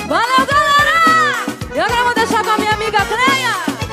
Valeu, galera! E agora eu vou deixar com a minha amiga Cleia.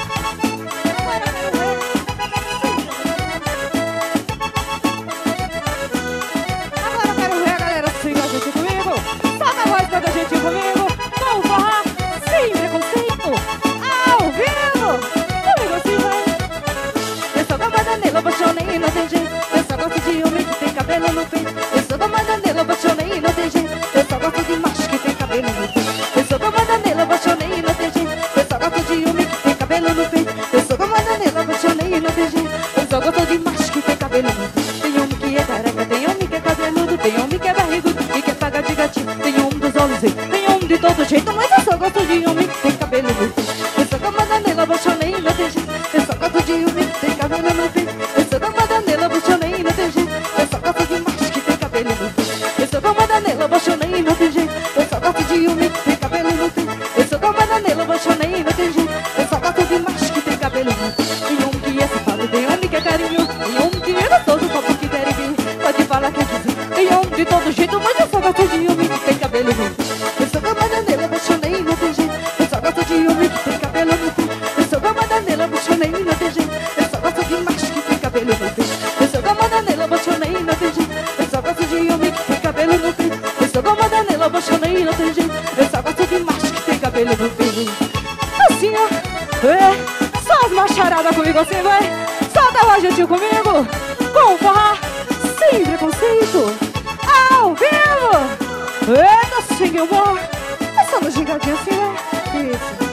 Agora eu quero ver a galera siga a gente comigo. Solta a voz pra gente comigo. Com o forró sem preconceito. Ao vivo. Comigo assim vai. Eu sou da Madanela, apaixonei e não tem jeito. Eu só gosto de homem que tem cabelo no peito. Eu sou da Madanela, apaixonei e não tem jeito. Eu só gosto de macho que tem cabelo no peito. Eu sou da Madanela, apaixonei e não tem jeito. Eu só gosto de homem que tem cabelo no peito. Eu sou da Madanela, apaixonei e não tem jeito. Eu só gosto de macho que tem cabelo no peito. Tem homem que é careca, tem homem que é cabeludo, tem homem que é barrigudo e que paga de gatinho. Tem homem dos olhos e tem homem de todo jeito, mas eu só gosto de homem que tem cabelo no peito. Eu sou da Madanela, apaixonei e não tem jeito. Eu só gosto de homem que tem cabelo no peito. Eu sou da Madanela, apaixonei e não tem jeito. Eu só gosto de macho que tem cabelo no peito. Eu sou da Madanela, apaixonei e não tem jeito. Eu só gosto de homem que tem cabelo no peito. Eu sou da Madanela, apaixonei e não tem jeito. Eu só gosto de macho que tem cabelo no peito. Tem homem que é safado, tem homem que é carinhoso, tem homem que é gostoso, só porque quer vir. Pode falar que dizer. Tem homem de todo jeito, mas eu só gosto de homem que tem cabelo no peito. Eu sou da Madanela, apaixonei e não tem jeito. Eu só gosto de homem que tem cabelo no peito. Eu sou da Madanela, apaixonei e não tem jeito. Eu só gosto de macho que tem cabelo no peito. Eu sou da Madanela, apaixonei e não tem jeito. Eu só gosto de homem que tem cabelo no peito. Eu sou da Madanela, apaixonei e não tem jeito. Eu só gosto de macho que tem cabelo no peito. Assim, ó. Só as macharadas comigo assim, vai. Solta lá, juntinho comigo. Com o forró sem preconceito. Ao vivo. Eita, sem humor. É só no gigadinho assim, vai. Isso.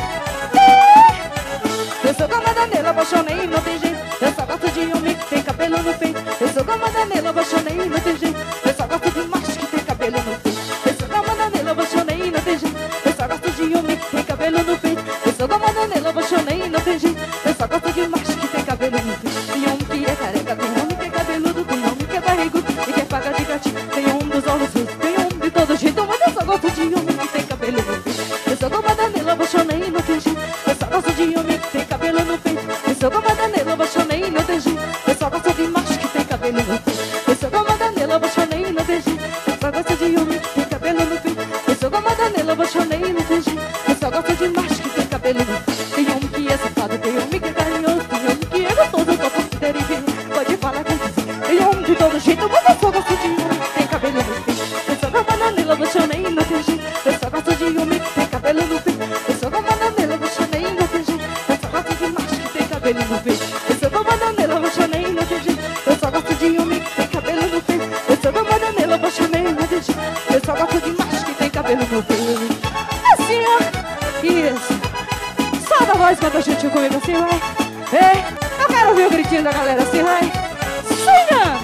Eu sou da Madanela, apaixonei e não tem jeito. Eu só gosto de homem que tem cabelo no peito. Eu sou da Madanela, apaixonei e não tem jeito. Eu só gosto de macho que tem cabelo no peito. Eu sou da Madanela, apaixonei e não tem jeito. Eu só gosto de homem que tem cabelo no peito. Eu sou da Madanela, apaixonei e não tem jeito. Eu só gosto de macho que tem cabelo no peito. Tem homem que é careca, tem homem que é cabeludo, tem homem que é barrigudo e que paga de gatinho. Tem homem dos olhos azuis, tem homem de todo jeito, mas eu só gosto de homem que tem cabelo no peito. Eu sou da Madanela, apaixonei e não tem jeito. Eu só gosto de homem que tem cabelo no peito. Eu sou da Madanela, apaixonei e não tem jeito. Eu só gosto de macho que tem cabelo no peito. Eu sou da Madanela, apaixonei e não tem jeito. Eu só gosto de homem que tem cabelo no peito. Eu sou da Madanela, apaixonei e não tem jeito. Eu só gosto de macho que tem cabelo no peito. Tem homem que é safado, tem homem que é carinhoso, tem homem que é gostoso, só porque quer vir. Pode falar que dizer. Tem homem de todo jeito, mas eu só gosto de homem que tem cabelo no peito. Eu sou da Madanela, apaixonei e não tem jeito. Eu só gosto de homem que tem cabelo no peito. Eu sou da Madanela, apaixonei e não tem jeito. Eu só gosto de macho que tem cabelo no peito. Eu sou da Madanela, apaixonei e não tem jeito. Eu só gosto de homem que tem cabelo no peito. Eu sou da Madanela, apaixonei e não tem jeito. Eu só gosto de macho que tem cabelo no peito. Assim, ó. Isso. Solta a voz quando a gente comigo assim, vai. Eu quero ouvir o gritinho da galera assim, vai. Sinha!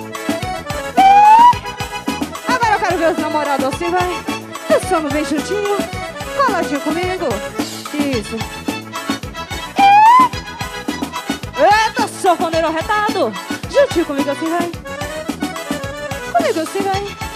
Agora eu quero ver os namorados assim, vai. Dançando bem juntinho. Coladinho comigo. Isso. Eita, sanfoneiro arretado. Juntinho comigo assim, vai. Comigo assim, vai.